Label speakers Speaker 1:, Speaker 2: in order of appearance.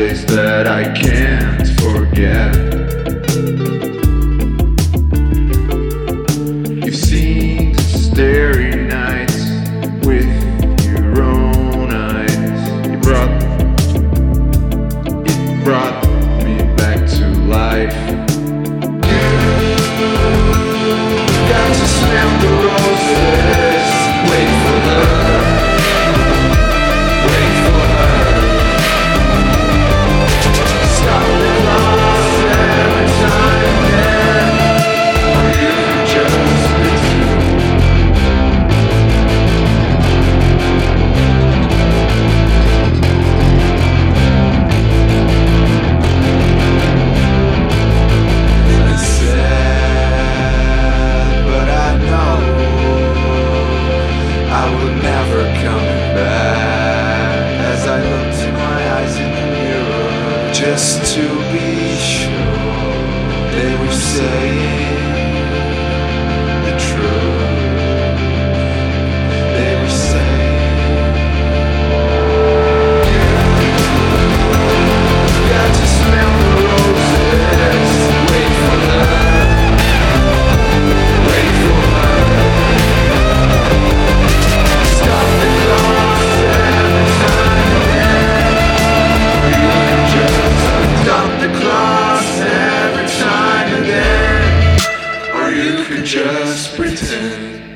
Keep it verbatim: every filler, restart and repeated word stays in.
Speaker 1: place that I can't forget. You've seen starry nights with your own eyes. It brought, it brought me back to life. Got to smell the roses. Wait for her. Wait for her. Stop the clock every time then. Or you can just pretend. It's sad, but I know I will never coming back. As I looked in my eyes in the mirror, just to be sure they were saying the truth. They were saying, got to smell the roses. Wait for her. Wait for her. Stop the clock every time again. Or you can just stop the clock every time again. Or you could just pretend.